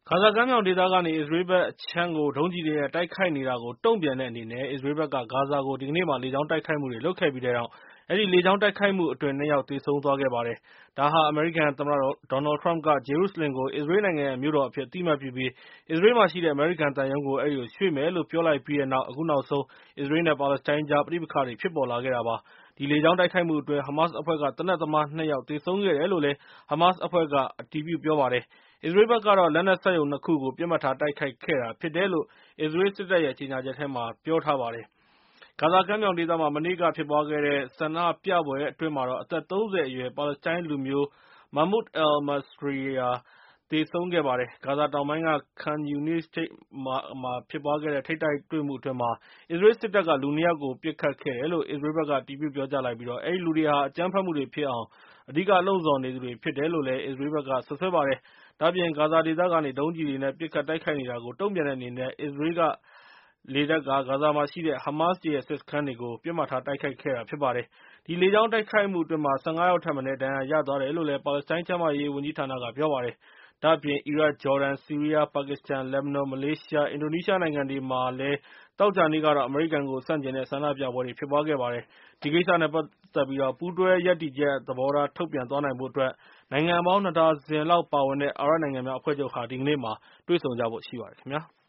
ဂါဇာကမ်းမြောင်ဒေသကနေ အစ္စရေးဘက်အခြမ်းကို ဒုံးကျည်တွေနဲ့ တိုက်ခိုက်နေတာကို တုံ့ပြန်တဲ့အနေနဲ့ အစ္စရေးဘက်က ဂါဇာကို ဒီကနေ့မှာ လေကြောင်းတိုက်ခိုက်မှုတွေ လုပ်ခဲ့ပြီးတဲ့နောက် အဲဒီလေကြောင်းတိုက်ခိုက်မှုအတွင်း ၂ ယောက် သေဆုံးသွားခဲ့ပါတယ်။ ဒါဟာ အမေရိကန်သမ္မတ Donald Trump က ဂျေရုဆလင်ကို အစ္စရေးနိုင်ငံရဲ့ မြို့တော်အဖြစ် အသိအမှတ်ပြုပြီး အစ္စရေးမှာရှိတဲ့ အမေရိကန်သံရုံးကို အဲဒီကို ရွှေ့မယ်လို့ ပြောလိုက်ပြီးတဲ့နောက် အခုနောက်ဆုံး အစ္စရေးနဲ့ ပါလက်စတိုင်းကြား ပဋိပက္ခတွေ ဖြစ်ပေါ်လာခဲ့တာပါ။ ဒီလေကြောင်းတိုက်ခိုက်မှုအတွင်း ဟမတ်စ်အဖွဲ့က သေနတ်သမား ၂ ယောက် သေဆုံးခဲ့တယ်လို့ ဟမတ်စ်အဖွဲ့က အတည်ပြုပြောပါတယ်။ အစ္စရေးဘက်ကတော့ လက်နက်စက်ရုံ ၂ ခုကို ပစ်မှတ်ထား တိုက်ခိုက်ခဲ့တာဖြစ်တယ်လို့ အစ္စရေးစစ်တပ်ရဲ့ ကြေညာချက်မှာ ပြောထားပါတယ်။ ဂါဇာကမ်းမြောင်ဒေသမှာ မနေ့ကဖြစ်ပွားခဲ့တဲ့ ဆန္ဒပြပွဲအတွင်း အသက် ၃၀ အရွယ် ပါလက်စတိုင်းလူမျိုး Mahmoud al-Masri သေဆုံးခဲ့ပါတယ်။ ဂါဇာတောင်ပိုင်းက Khan Younis မှာဖြစ်ပွားခဲ့တဲ့ ထိပ်တိုက်တွေ့မှုအတွင်း အစ္စရေးစစ်တပ်က လူ ၂ ယောက်ကို ပစ်ခတ်ခဲ့တယ်လို့ အစ္စရေးဘက်က အတည်ပြုပြောကြားလိုက်ပြီး အဲဒီလူတွေဟာ အကြမ်းဖက်မှုတွေဖြစ်အောင် အဓိကလှုံ့ဆော်နေသူတွေ ဖြစ်တယ်လို့ အစ္စရေးဘက်က စွပ်စွဲပါတယ်။ ဒါ့အပြင် ဂါဇာဒေသကနေ ဒုံးကျည်တွေနဲ့ ပစ်ခတ်တိုက်ခိုက်နေတာကို တုံ့ပြန်တဲ့အနေနဲ့ အစ္စရေးလေတပ်က ဂါဇာမှာရှိတဲ့ ဟမတ်စ်တွေရဲ့ စစ်စခန်းတွေကို ပစ်မှတ်ထား တိုက်ခိုက်ခဲ့တာဖြစ်ပါတယ်။ ဒီလေကြောင်းတိုက်ခိုက်မှုအတွင်း ၁၅ ယောက်ထက်မနည်း ဒဏ်ရာရသွားတယ်လို့ ပါလက်စတိုင်းကျန်းမာရေးဝန်ကြီးဌာနက ပြောပါတယ်။ ဒါ့အပြင် အီရတ်၊ ဂျော်ဒန်၊ ဆီးရီးယား၊ ပါကစ္စတန်၊ လက်ဘနွန်၊ မလေးရှားနဲ့ အင်ဒိုနီးရှားနိုင်ငံတွေမှာလည်း သောကြာနေ့က အမေရိကန်ကို ဆန့်ကျင်တဲ့ ဆန္ဒပြပွဲတွေ ဖြစ်ပွားခဲ့ပါတယ်။ ဒီကိစ္စနဲ့ ပတ်သက်ပြီး ပူးတွဲရပ်တည်ချက်သဘောထား ထုတ်ပြန်သွားနိုင်ဖို့အတွက် နိုင်ငံပေါင်း ၂ ဒါဇင်လောက်ပါဝင်တဲ့ အာရပ်နိုင်ငံများအဖွဲ့ချုပ်ဟာ ဒီကနေ့မှာ တွေ့ဆုံကြဖို့ရှိပါတယ်ခင်ဗျာ။